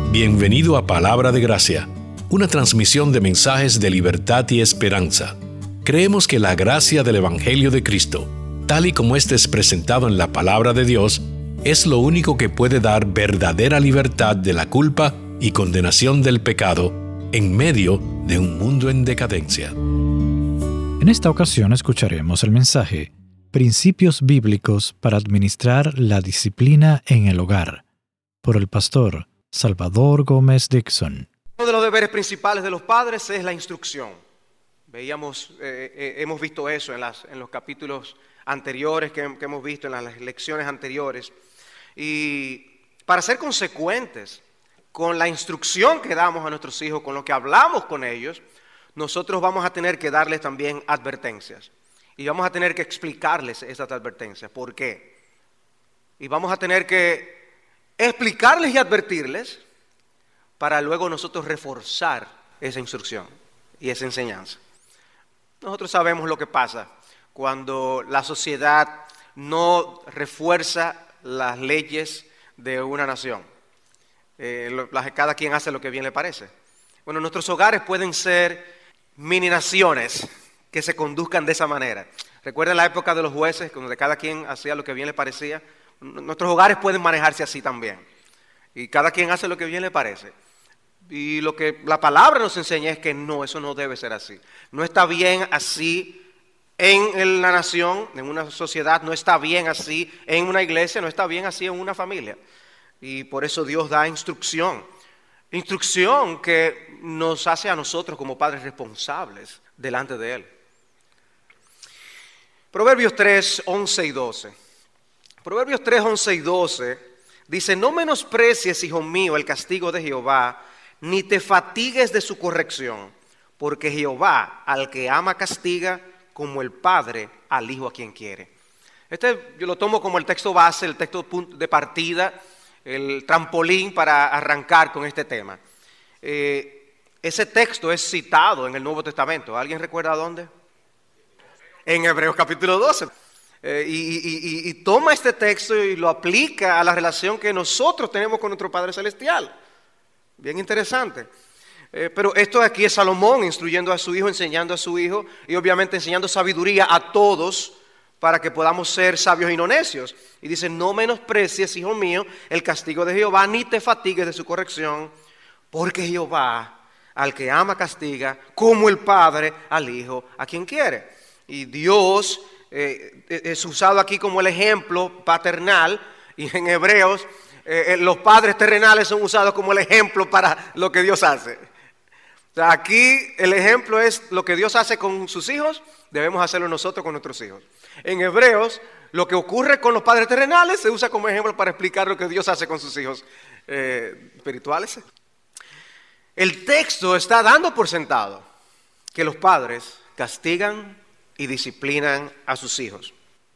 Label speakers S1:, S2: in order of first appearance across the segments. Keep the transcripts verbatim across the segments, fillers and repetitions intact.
S1: Bienvenido a Palabra de Gracia, una transmisión de mensajes de libertad y esperanza. Creemos que la gracia del Evangelio de Cristo, tal y como éste es presentado en la Palabra de Dios, es lo único que puede dar verdadera libertad de la culpa y condenación del pecado en medio de un mundo en decadencia.
S2: En esta ocasión escucharemos el mensaje Principios bíblicos para administrar la disciplina en el hogar, por el pastor Salvador Gómez Dixon.
S3: Uno de los deberes principales de los padres es la instrucción. Veíamos, eh, eh, hemos visto eso en, las, en los capítulos anteriores que, que hemos visto, en las lecciones anteriores. Y para ser consecuentes con la instrucción que damos a nuestros hijos, con lo que hablamos con ellos, nosotros vamos a tener que darles también advertencias. Y vamos a tener que explicarles esas advertencias. ¿Por qué? Y vamos a tener que explicarles y advertirles para luego nosotros reforzar esa instrucción y esa enseñanza. Nosotros sabemos lo que pasa cuando la sociedad no refuerza las leyes de una nación. Eh, lo, la, cada quien hace lo que bien le parece. Bueno, nuestros hogares pueden ser mini naciones que se conduzcan de esa manera. Recuerden la época de los jueces, donde cada quien hacía lo que bien le parecía. Nuestros hogares pueden manejarse así también. Y cada quien hace lo que bien le parece. Y lo que la palabra nos enseña es que no, eso no debe ser así. No está bien así en la nación, en una sociedad, no está bien así en una iglesia, no está bien así en una familia. Y por eso Dios da instrucción. Instrucción que nos hace a nosotros como padres responsables delante de Él. Proverbios tres, once y doce. Proverbios tres, once y doce dice: no menosprecies, hijo mío, el castigo de Jehová, ni te fatigues de su corrección, porque Jehová al que ama castiga, como el padre al hijo a quien quiere. Este yo lo tomo como el texto base, el texto de partida, el trampolín para arrancar con este tema. Eh, ese texto es citado en el Nuevo Testamento. ¿Alguien recuerda dónde? En Hebreos capítulo doce. Eh, y, y, y, y toma este texto y lo aplica a la relación que nosotros tenemos con nuestro Padre Celestial. Bien interesante. Eh, pero esto de aquí es Salomón instruyendo a su hijo, enseñando a su hijo y obviamente enseñando sabiduría a todos para que podamos ser sabios y no necios. Y dice: no menosprecies, hijo mío, el castigo de Jehová, ni te fatigues de su corrección, porque Jehová al que ama castiga, como el padre al hijo a quien quiere. Y Dios eh, es usado aquí como el ejemplo paternal, y en Hebreos eh, los padres terrenales son usados como el ejemplo para lo que Dios hace. O sea, aquí el ejemplo es lo que Dios hace con sus hijos, debemos hacerlo nosotros con nuestros hijos. En Hebreos, lo que ocurre con los padres terrenales se usa como ejemplo para explicar lo que Dios hace con sus hijos eh, espirituales. El texto está dando por sentado que los padres castigan y disciplinan a sus hijos.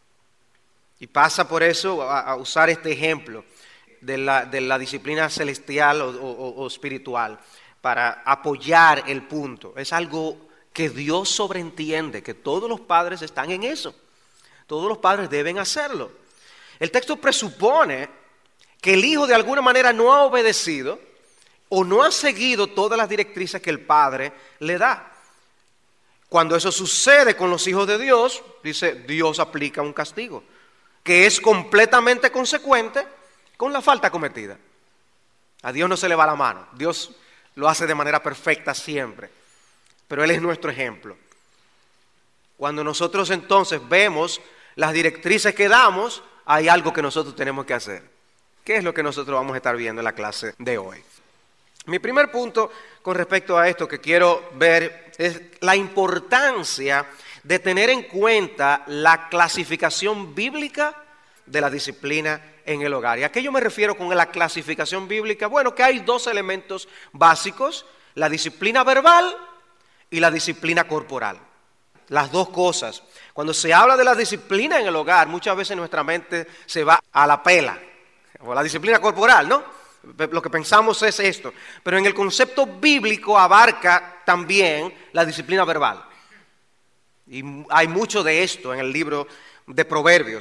S3: Y pasa por eso a, a usar este ejemplo de la, de la disciplina celestial o, o, o espiritual para apoyar el punto. Es algo que Dios sobreentiende, que todos los padres están en eso. Todos los padres deben hacerlo. El texto presupone que el hijo de alguna manera no ha obedecido o no ha seguido todas las directrices que el padre le da. Cuando eso sucede con los hijos de Dios, dice, Dios aplica un castigo, que es completamente consecuente con la falta cometida. A Dios no se le va la mano, Dios lo hace de manera perfecta siempre, pero Él es nuestro ejemplo. Cuando nosotros entonces vemos las directrices que damos, hay algo que nosotros tenemos que hacer. ¿Qué es lo que nosotros vamos a estar viendo en la clase de hoy? Mi primer punto con respecto a esto que quiero ver es la importancia de tener en cuenta la clasificación bíblica de la disciplina en el hogar. ¿Y a qué yo me refiero con la clasificación bíblica? Bueno, que hay dos elementos básicos: la disciplina verbal y la disciplina corporal. Las dos cosas. Cuando se habla de la disciplina en el hogar, muchas veces nuestra mente se va a la pela, o la disciplina corporal, ¿no? Lo que pensamos es esto, pero en el concepto bíblico abarca también la disciplina verbal. Y hay mucho de esto en el libro de Proverbios.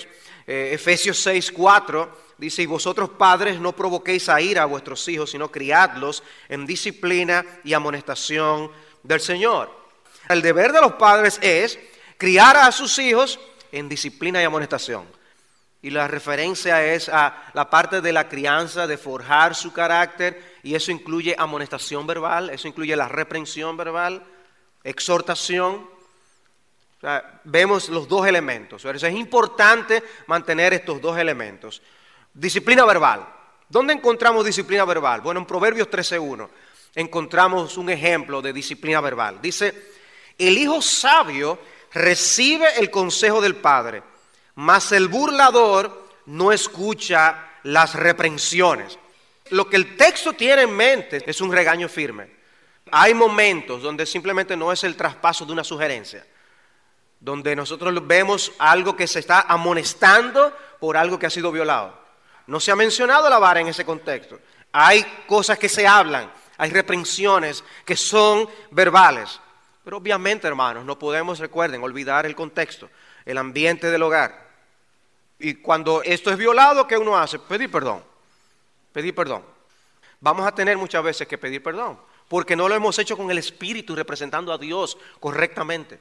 S3: Eh, Efesios seis, cuatro dice, y vosotros padres no provoquéis a ira a vuestros hijos, sino criadlos en disciplina y amonestación del Señor. El deber de los padres es criar a sus hijos en disciplina y amonestación. Y la referencia es a la parte de la crianza, de forjar su carácter, y eso incluye amonestación verbal, eso incluye la reprensión verbal, exhortación. O sea, vemos los dos elementos. Es importante mantener estos dos elementos. Disciplina verbal. ¿Dónde encontramos disciplina verbal? Bueno, en Proverbios trece uno encontramos un ejemplo de disciplina verbal. Dice, el hijo sabio recibe el consejo del padre, mas el burlador no escucha las reprensiones. Lo que el texto tiene en mente es un regaño firme. Hay momentos donde simplemente no es el traspaso de una sugerencia, donde nosotros vemos algo que se está amonestando por algo que ha sido violado. No se ha mencionado la vara en ese contexto. Hay cosas que se hablan, hay reprensiones que son verbales. Pero obviamente, hermanos, no podemos, recuerden, olvidar el contexto, el ambiente del hogar. Y cuando esto es violado, ¿qué uno hace? Pedir perdón. Pedir perdón. Vamos a tener muchas veces que pedir perdón, porque no lo hemos hecho con el Espíritu, representando a Dios correctamente.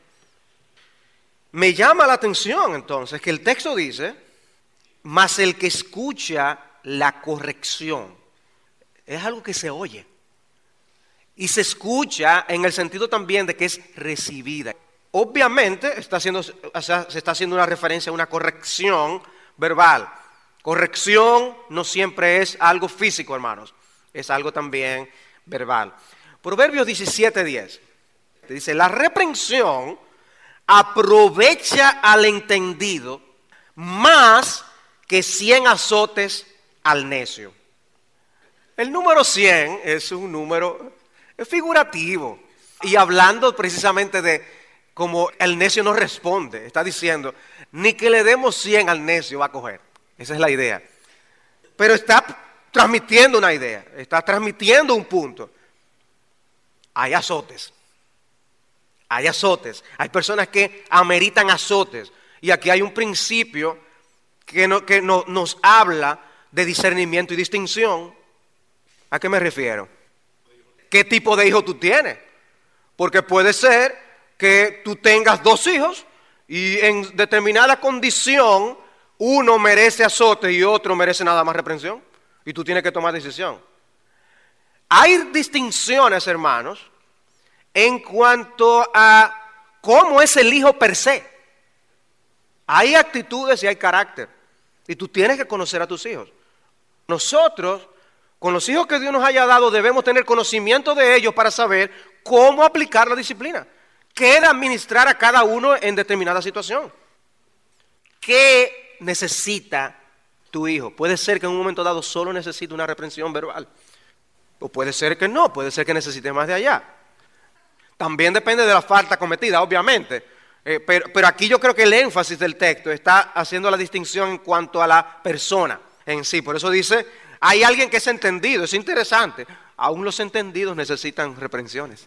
S3: Me llama la atención entonces que el texto dice, mas el que escucha la corrección, es algo que se oye. Y se escucha en el sentido también de que es recibida. Obviamente está haciendo, o sea, se está haciendo una referencia a una corrección verbal. Corrección no siempre es algo físico, hermanos. Es algo también verbal. Proverbios diecisiete diez. Dice, la reprensión aprovecha al entendido más que cien azotes al necio. El número cien es un número figurativo. Y hablando precisamente de cómo el necio no responde. Está diciendo, ni que le demos cien al necio va a coger. Esa es la idea. Pero está transmitiendo una idea. Está transmitiendo un punto. Hay azotes. Hay azotes. Hay personas que ameritan azotes. Y aquí hay un principio que, no, que no, nos habla de discernimiento y distinción. ¿A qué me refiero? ¿Qué tipo de hijo tú tienes? Porque puede ser que tú tengas dos hijos y en determinada condición uno merece azote y otro merece nada más reprensión. Y tú tienes que tomar decisión. Hay distinciones, hermanos, en cuanto a cómo es el hijo per se. Hay actitudes y hay carácter. Y tú tienes que conocer a tus hijos. Nosotros, con los hijos que Dios nos haya dado, debemos tener conocimiento de ellos para saber cómo aplicar la disciplina. ¿Qué administrar a cada uno en determinada situación? ¿Qué necesita tu hijo? Puede ser que en un momento dado solo necesite una reprensión verbal. O puede ser que no, puede ser que necesite más de allá. También depende de la falta cometida, obviamente. Eh, pero, pero aquí yo creo que el énfasis del texto está haciendo la distinción en cuanto a la persona en sí. Por eso dice, hay alguien que es entendido, es interesante. Aún los entendidos necesitan reprensiones.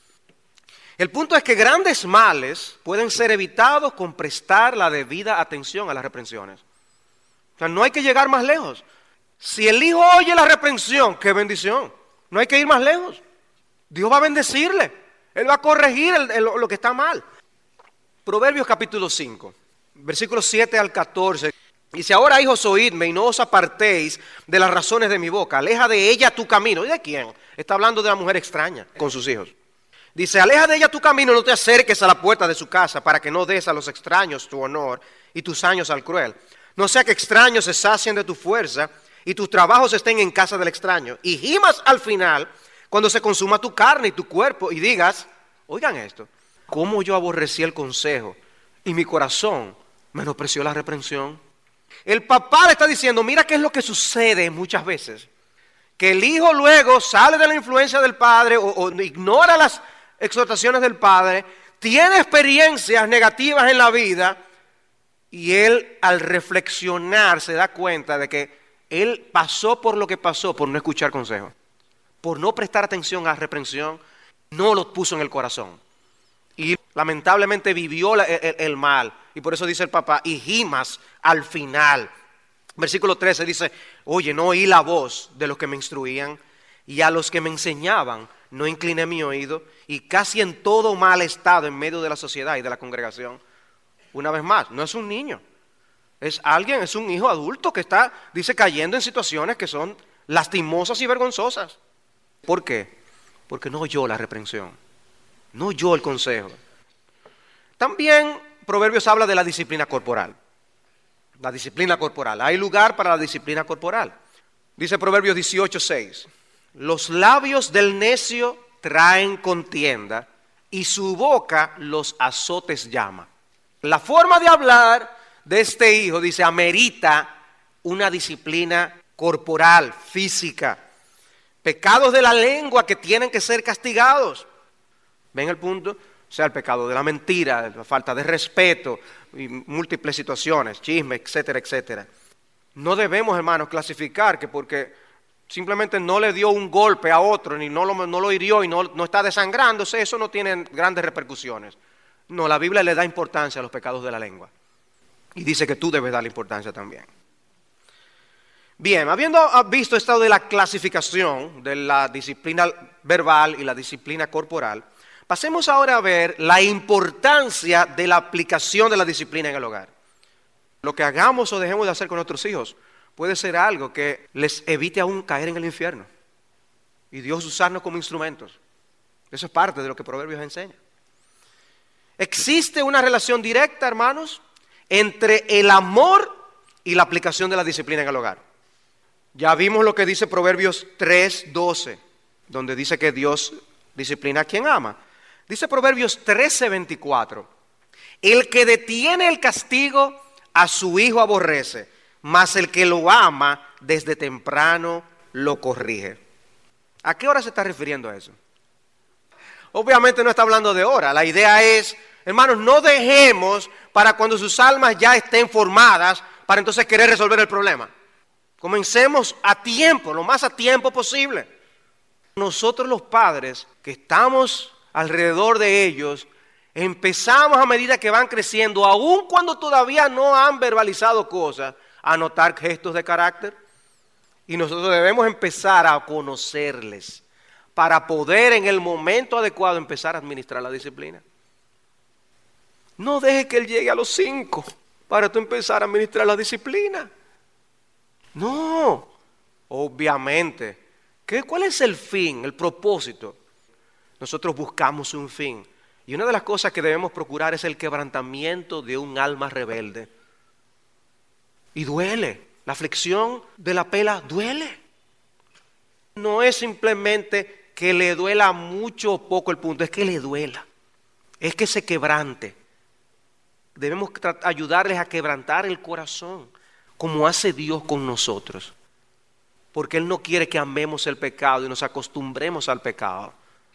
S3: El punto es que grandes males pueden ser evitados con prestar la debida atención a las reprensiones. O sea, no hay que llegar más lejos. Si el hijo oye la reprensión, qué bendición. No hay que ir más lejos. Dios va a bendecirle. Él va a corregir el, el, lo que está mal. Proverbios capítulo cinco, versículos siete al catorce. Dice, ahora hijos, oídme y no os apartéis de las razones de mi boca. Aleja de ella tu camino. ¿Y de quién? Está hablando de la mujer extraña con sus hijos. Dice, aleja de ella tu camino, no te acerques a la puerta de su casa para que no des a los extraños tu honor y tus años al cruel. No sea que extraños se sacien de tu fuerza y tus trabajos estén en casa del extraño. Y gimas al final cuando se consuma tu carne y tu cuerpo y digas, oigan esto, cómo yo aborrecí el consejo y mi corazón menospreció la reprensión. El papá le está diciendo, mira qué es lo que sucede muchas veces. Que el hijo luego sale de la influencia del padre o, o ignora las exhortaciones del padre, tiene experiencias negativas en la vida y él al reflexionar se da cuenta de que él pasó por lo que pasó por no escuchar consejos, por no prestar atención a la reprensión, no lo puso en el corazón. y lamentablemente vivió la, el, el mal. Y por eso dice el papá, y gimas al final. Versículo trece dice, oye, no oí la voz de los que me instruían, y a los que me enseñaban no incliné mi oído, y casi en todo mal estado en medio de la sociedad y de la congregación. Una vez más, no es un niño, es alguien, es un hijo adulto que está, dice, cayendo en situaciones que son lastimosas y vergonzosas. ¿Por qué? Porque no oyó la reprensión, no oyó el consejo. También Proverbios habla de la disciplina corporal. La disciplina corporal. Hay lugar para la disciplina corporal. Dice Proverbios dieciocho seis. Los labios del necio traen contienda y su boca los azotes llama. La forma de hablar de este hijo, dice, amerita una disciplina corporal, física. Pecados de la lengua que tienen que ser castigados. ¿Ven el punto? O sea, el pecado de la mentira, la falta de respeto y múltiples situaciones, chisme, etcétera, etcétera. No debemos, hermanos, clasificar que porque simplemente no le dio un golpe a otro, ni no lo, no lo hirió y no, no está desangrándose, eso no tiene grandes repercusiones. No, la Biblia le da importancia a los pecados de la lengua. Y dice que tú debes darle importancia también. Bien, habiendo visto esto de la clasificación de la disciplina verbal y la disciplina corporal, pasemos ahora a ver la importancia de la aplicación de la disciplina en el hogar. Lo que hagamos o dejemos de hacer con nuestros hijos puede ser algo que les evite aún caer en el infierno. Y Dios usarnos como instrumentos. Eso es parte de lo que Proverbios enseña. Existe una relación directa, hermanos, entre el amor y la aplicación de la disciplina en el hogar. Ya vimos lo que dice Proverbios tres doce, donde dice que Dios disciplina a quien ama. Dice Proverbios trece veinticuatro, el que detiene el castigo a su hijo aborrece, mas el que lo ama desde temprano lo corrige. ¿A qué hora se está refiriendo a eso? Obviamente no está hablando de hora. La idea es, hermanos, no dejemos para cuando sus almas ya estén formadas para entonces querer resolver el problema. Comencemos a tiempo, lo más a tiempo posible. Nosotros los padres que estamos alrededor de ellos, empezamos a medida que van creciendo, aun cuando todavía no han verbalizado cosas, a notar gestos de carácter. Y nosotros debemos empezar a conocerles para poder en el momento adecuado empezar a administrar la disciplina. No deje que él llegue a los cinco para tú empezar a administrar la disciplina. No, obviamente. ¿Qué, ¿Cuál es el fin, el propósito? Nosotros buscamos un fin. Y una de las cosas que debemos procurar es el quebrantamiento de un alma rebelde. Y duele. La aflicción de la pela duele. No es simplemente que le duela mucho o poco el punto, es que le duela. Es que se quebrante. Debemos ayudarles a quebrantar el corazón, como hace Dios con nosotros. Porque Él no quiere que amemos el pecado y nos acostumbremos al pecado.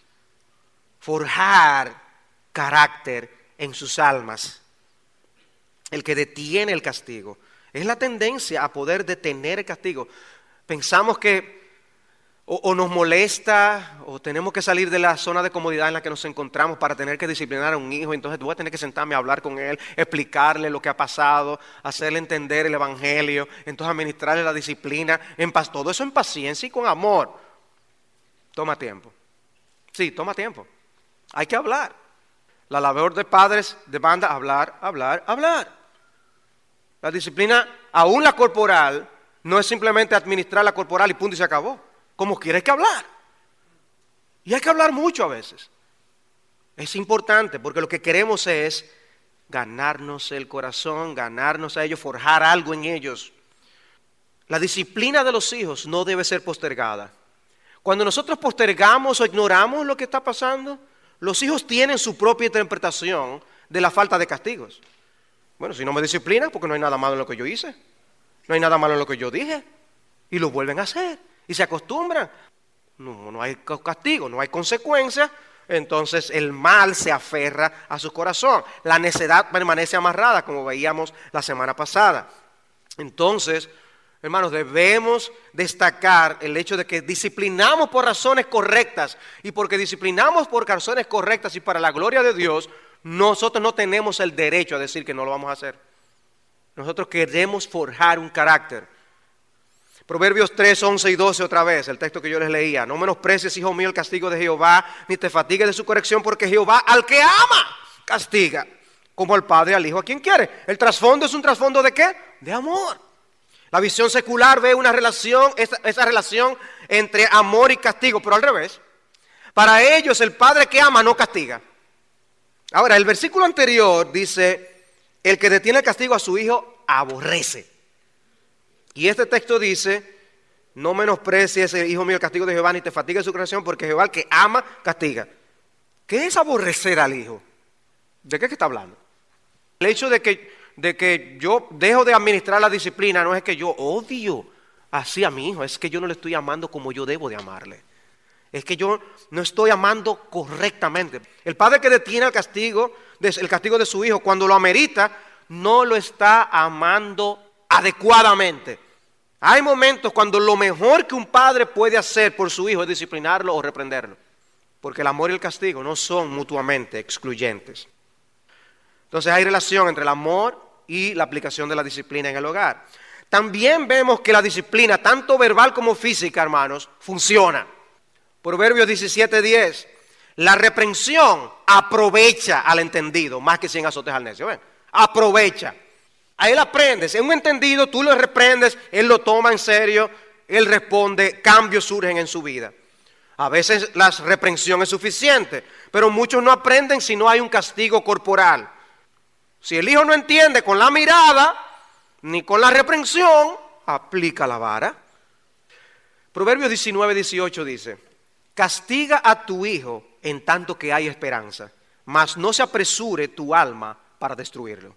S3: Forjar carácter en sus almas. El que detiene el castigo. Es la tendencia a poder detener el castigo. Pensamos que o, o nos molesta o tenemos que salir de la zona de comodidad en la que nos encontramos para tener que disciplinar a un hijo. Entonces voy a tener que sentarme a hablar con él, explicarle lo que ha pasado, hacerle entender el evangelio, entonces administrarle la disciplina. En paz, todo eso en paciencia y con amor. Toma tiempo. Sí, toma tiempo. Hay que hablar. La labor de padres demanda hablar, hablar, hablar. La disciplina, aún la corporal, no es simplemente administrar la corporal y punto y se acabó. Como quiera hay que hablar. Y hay que hablar mucho a veces. Es importante porque lo que queremos es ganarnos el corazón, ganarnos a ellos, forjar algo en ellos. La disciplina de los hijos no debe ser postergada. Cuando nosotros postergamos o ignoramos lo que está pasando, los hijos tienen su propia interpretación de la falta de castigos. Bueno, si no me disciplinan, porque no hay nada malo en lo que yo hice. No hay nada malo en lo que yo dije. Y lo vuelven a hacer. Y se acostumbran. No, no hay castigo, no hay consecuencia. Entonces el mal se aferra a su corazón. La necedad permanece amarrada, como veíamos la semana pasada. Entonces, Hermanos, debemos destacar el hecho de que disciplinamos por razones correctas, y porque disciplinamos por razones correctas y para la gloria de Dios, nosotros no tenemos el derecho a decir que no lo vamos a hacer. Nosotros queremos forjar un carácter. Proverbios tres, once y doce otra vez, el texto que yo les leía. No menosprecies, hijo mío, el castigo de Jehová, ni te fatigues de su corrección, porque Jehová al que ama castiga, como el padre al hijo a quien quiere. El trasfondo es un trasfondo ¿de qué? De amor. La visión secular ve una relación, esa, esa relación entre amor y castigo, pero al revés. Para ellos el padre que ama no castiga. Ahora, el versículo anterior dice, el que detiene el castigo a su hijo aborrece. Y este texto dice, no menosprecies, hijo mío, el castigo de Jehová, ni te fatigues de su corrección, porque Jehová el que ama castiga. ¿Qué es aborrecer al hijo? ¿De qué es que está hablando? El hecho de que, de que yo dejo de administrar la disciplina no es que yo odio así a mi hijo, es que yo no le estoy amando como yo debo de amarle. Es que yo no estoy amando correctamente. El padre que detiene el castigo, el castigo de su hijo cuando lo amerita, no lo está amando adecuadamente. Hay momentos cuando lo mejor que un padre puede hacer por su hijo es disciplinarlo o reprenderlo. Porque el amor y el castigo no son mutuamente excluyentes. Entonces hay relación entre el amor y la aplicación de la disciplina en el hogar. También vemos que la disciplina, tanto verbal como física, hermanos, funciona. Proverbios diecisiete diez. La reprensión aprovecha al entendido, más que cien azotes al necio. ¿Ven? Aprovecha. A él aprendes. En un entendido, tú lo reprendes, él lo toma en serio, él responde, cambios surgen en su vida. A veces la reprensión es suficiente, pero muchos no aprenden si no hay un castigo corporal. Si el hijo no entiende con la mirada, ni con la reprensión, aplica la vara. Proverbios diecinueve dieciocho dice, castiga a tu hijo en tanto que hay esperanza, mas no se apresure tu alma para destruirlo.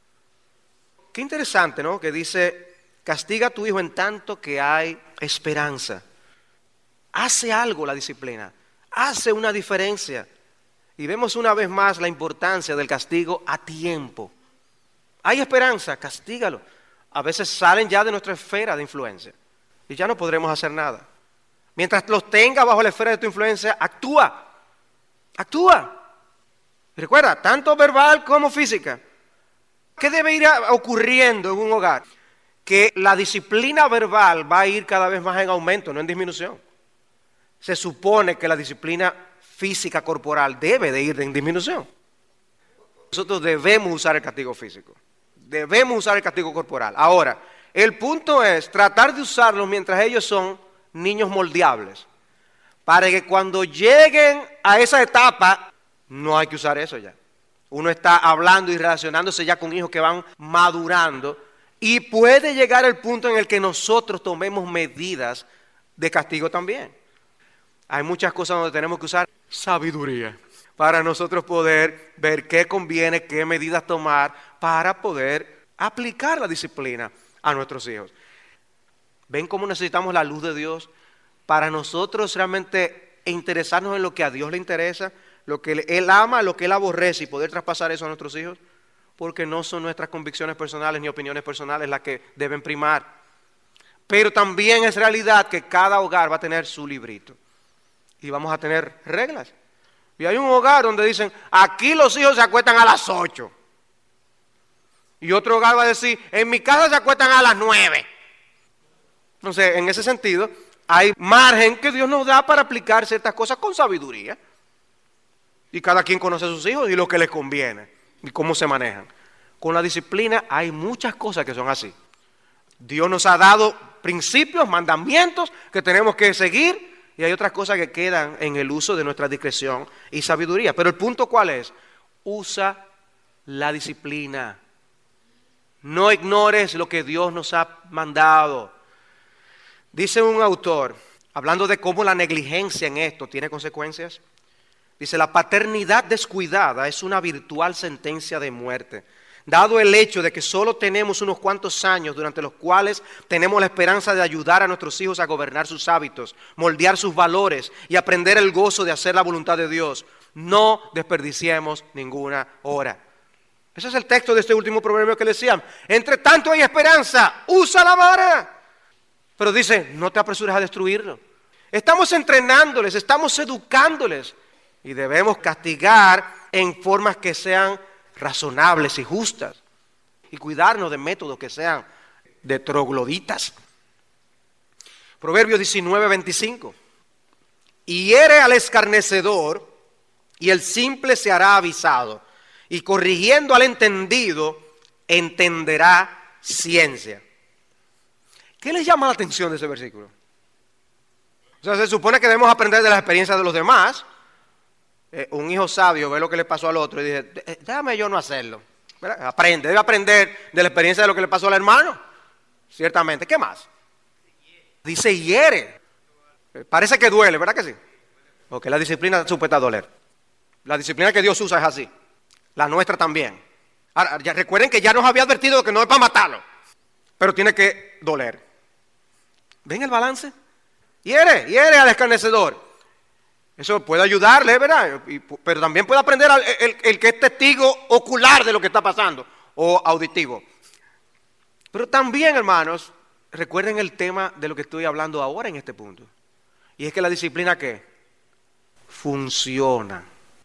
S3: Qué interesante, ¿no? Que dice, castiga a tu hijo en tanto que hay esperanza. Hace algo la disciplina, hace una diferencia. Y vemos una vez más la importancia del castigo a tiempo. Hay esperanza, castígalo. A veces salen ya de nuestra esfera de influencia y ya no podremos hacer nada. Mientras los tenga bajo la esfera de tu influencia, actúa, actúa. Y recuerda, tanto verbal como física. ¿Qué debe ir ocurriendo en un hogar? Que la disciplina verbal va a ir cada vez más en aumento, no en disminución. Se supone que la disciplina física corporal debe de ir en disminución. Nosotros debemos usar el castigo físico. Debemos usar el castigo corporal. Ahora, el punto es tratar de usarlos mientras ellos son niños moldeables. Para que cuando lleguen a esa etapa, no hay que usar eso ya. Uno está hablando y relacionándose ya con hijos que van madurando y puede llegar el punto en el que nosotros tomemos medidas de castigo también. Hay muchas cosas donde tenemos que usar sabiduría para nosotros poder ver qué conviene, qué medidas tomar para poder aplicar la disciplina a nuestros hijos. ¿Ven cómo necesitamos la luz de Dios para nosotros realmente interesarnos en lo que a Dios le interesa? Lo que Él ama, lo que Él aborrece y poder traspasar eso a nuestros hijos, porque no son nuestras convicciones personales ni opiniones personales las que deben primar. Pero también es realidad que cada hogar va a tener su librito y vamos a tener reglas. Y hay un hogar donde dicen, aquí los hijos se acuestan a las ocho. Y otro hogar va a decir, en mi casa se acuestan a las nueve. Entonces, en ese sentido, hay margen que Dios nos da para aplicar ciertas cosas con sabiduría. Y cada quien conoce a sus hijos y lo que les conviene y cómo se manejan. Con la disciplina hay muchas cosas que son así. Dios nos ha dado principios, mandamientos que tenemos que seguir y hay otras cosas que quedan en el uso de nuestra discreción y sabiduría. Pero el punto ¿cuál es? Usa la disciplina. No ignores lo que Dios nos ha mandado. Dice un autor, hablando de cómo la negligencia en esto tiene consecuencias. Dice, la paternidad descuidada es una virtual sentencia de muerte, dado el hecho de que solo tenemos unos cuantos años durante los cuales tenemos la esperanza de ayudar a nuestros hijos a gobernar sus hábitos, moldear sus valores y aprender el gozo de hacer la voluntad de Dios. No desperdiciemos ninguna hora. Ese es el texto de este último proverbio que le decían. Entre tanto hay esperanza, usa la vara. Pero dice, no te apresures a destruirlo. Estamos entrenándoles, estamos educándoles. Y debemos castigar en formas que sean razonables y justas. Y cuidarnos de métodos que sean de trogloditas. Proverbios diecinueve, veinticinco. Y hiere al escarnecedor, y el simple se hará avisado. Y corrigiendo al entendido, entenderá ciencia. ¿Qué les llama la atención de ese versículo? O sea, se supone que debemos aprender de las experiencias de los demás. Eh, un hijo sabio ve lo que le pasó al otro y dice, déjame yo no hacerlo. ¿Verdad? Aprende, debe aprender de la experiencia de lo que le pasó al hermano. Ciertamente. ¿Qué más? Dice hiere. Parece que duele, ¿verdad que sí? Porque la disciplina supuesta a doler. La disciplina que Dios usa es así. La nuestra también. Ahora, ya recuerden que ya nos había advertido que no es para matarlo, pero tiene que doler. ¿Ven el balance? Hiere, hiere al escarnecedor. Eso puede ayudarle, ¿verdad? Y, pero también puede aprender al, el, el que es testigo ocular de lo que está pasando, o auditivo. Pero también, hermanos, recuerden el tema de lo que estoy hablando ahora en este punto. Y es que la disciplina, ¿qué? Funciona.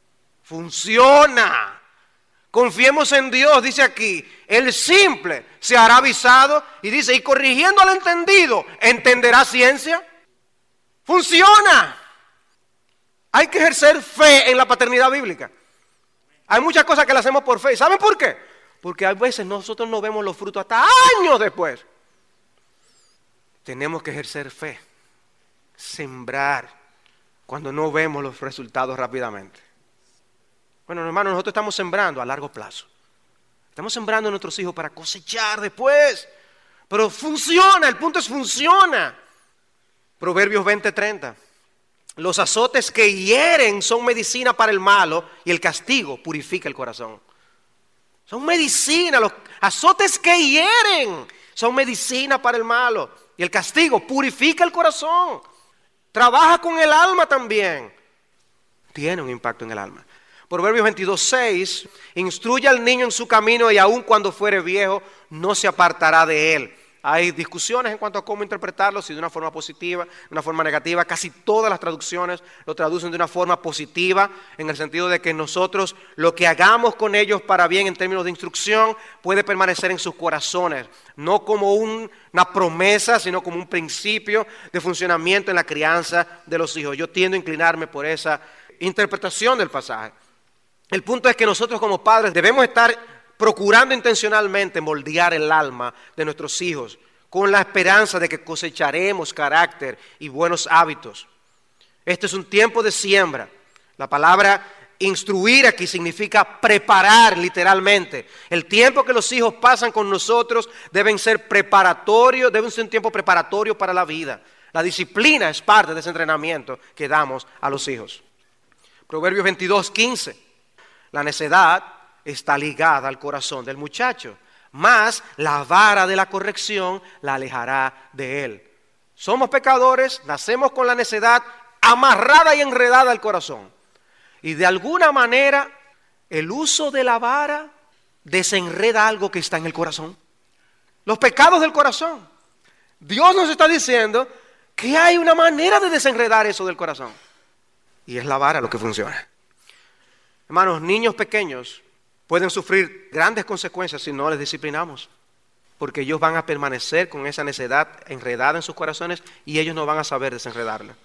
S3: Funciona. Confiemos en Dios, dice aquí. El simple se hará avisado y dice, y corrigiendo al entendido, ¿entenderá ciencia? Funciona. Hay que ejercer fe en la paternidad bíblica. Hay muchas cosas que las hacemos por fe. ¿Saben por qué? Porque a veces nosotros no vemos los frutos hasta años después. Tenemos que ejercer fe. Sembrar cuando no vemos los resultados rápidamente. Bueno, hermanos, nosotros estamos sembrando a largo plazo. Estamos sembrando a nuestros hijos para cosechar después. Pero funciona, el punto es funciona. Proverbios veinte, treinta. Los azotes que hieren son medicina para el malo y el castigo purifica el corazón. Son medicina, los azotes que hieren son medicina para el malo y el castigo purifica el corazón. Trabaja con el alma también. Tiene un impacto en el alma. Proverbios veintidós, seis. Instruye al niño en su camino y aun cuando fuere viejo no se apartará de él. Hay discusiones en cuanto a cómo interpretarlo, si de una forma positiva, de una forma negativa. Casi todas las traducciones lo traducen de una forma positiva, en el sentido de que nosotros lo que hagamos con ellos para bien en términos de instrucción puede permanecer en sus corazones. No como un, una promesa, sino como un principio de funcionamiento en la crianza de los hijos. Yo tiendo a inclinarme por esa interpretación del pasaje. El punto es que nosotros como padres debemos estar procurando intencionalmente moldear el alma de nuestros hijos con la esperanza de que cosecharemos carácter y buenos hábitos. Este es un tiempo de siembra. La palabra instruir aquí significa preparar literalmente. El tiempo que los hijos pasan con nosotros deben ser preparatorios, deben ser un tiempo preparatorio para la vida. La disciplina es parte de ese entrenamiento que damos a los hijos. Proverbios veintidós, quince. La necedad está ligada al corazón del muchacho, mas la vara de la corrección la alejará de él. Somos pecadores, nacemos con la necedad amarrada y enredada al corazón. Y de alguna manera el uso de la vara desenreda algo que está en el corazón. Los pecados del corazón. Dios nos está diciendo que hay una manera de desenredar eso del corazón. Y es la vara lo que funciona. Hermanos, niños pequeños pueden sufrir grandes consecuencias si no les disciplinamos, porque ellos van a permanecer con esa necedad enredada en sus corazones y ellos no van a saber desenredarla.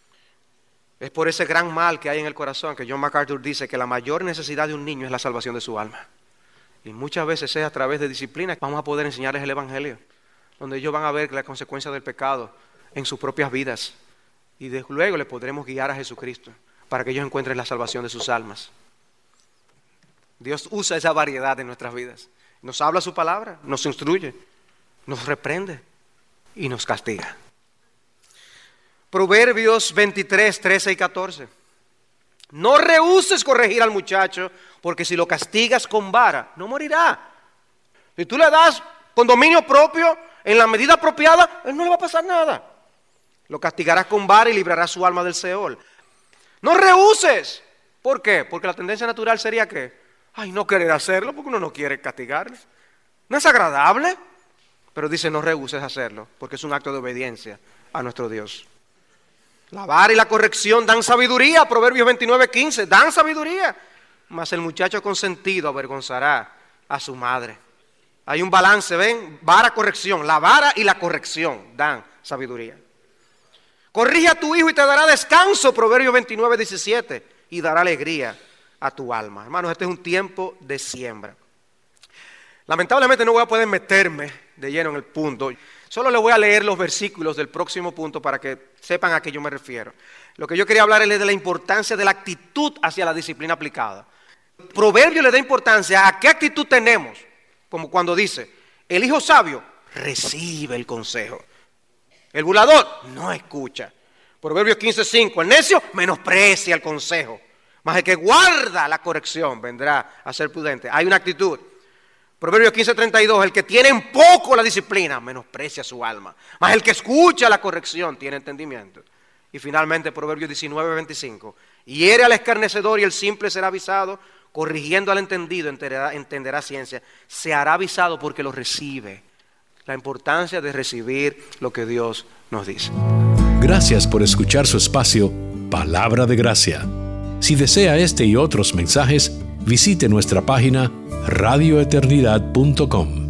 S3: Es por ese gran mal que hay en el corazón que John MacArthur dice que la mayor necesidad de un niño es la salvación de su alma. Y muchas veces es a través de disciplina que vamos a poder enseñarles el Evangelio, donde ellos van a ver la consecuencia del pecado en sus propias vidas y de luego les podremos guiar a Jesucristo para que ellos encuentren la salvación de sus almas. Dios usa esa variedad en nuestras vidas. Nos habla su palabra, nos instruye, nos reprende y nos castiga. Proverbios veintitrés, trece y catorce. No rehuses corregir al muchacho, porque si lo castigas con vara, no morirá. Si tú le das con dominio propio, en la medida apropiada, él no le va a pasar nada. Lo castigarás con vara y librarás su alma del Seol. No rehuses. ¿Por qué? Porque la tendencia natural sería que ay, no querer hacerlo porque uno no quiere castigarles. No es agradable. Pero dice, no rehuses hacerlo, porque es un acto de obediencia a nuestro Dios. La vara y la corrección dan sabiduría, Proverbios veintinueve, quince, dan sabiduría. Mas el muchacho consentido avergonzará a su madre. Hay un balance, ¿ven? Vara, corrección. La vara y la corrección dan sabiduría. Corrige a tu hijo y te dará descanso, Proverbios veintinueve, diecisiete, y dará alegría a tu alma. Hermanos, este es un tiempo de siembra. Lamentablemente no voy a poder meterme de lleno en el punto. Solo les voy a leer los versículos del próximo punto para que sepan a qué yo me refiero. Lo que yo quería hablar es de la importancia de la actitud hacia la disciplina aplicada. Proverbio le da importancia a qué actitud tenemos, como cuando dice, el hijo sabio recibe el consejo, el burlador no escucha. Proverbios quince, cinco, el necio menosprecia el consejo, mas el que guarda la corrección vendrá a ser prudente. Hay una actitud. Proverbios quince, treinta y dos, el que tiene en poco la disciplina menosprecia su alma, mas el que escucha la corrección tiene entendimiento. Y finalmente Proverbios diecinueve, veinticinco, hiere al escarnecedor y el simple será avisado, corrigiendo al entendido entenderá, entenderá ciencia, se hará avisado porque lo recibe. La importancia de recibir lo que Dios nos dice.
S1: Gracias por escuchar su espacio Palabra de Gracia. Si desea este y otros mensajes, visite nuestra página radio eternidad punto com.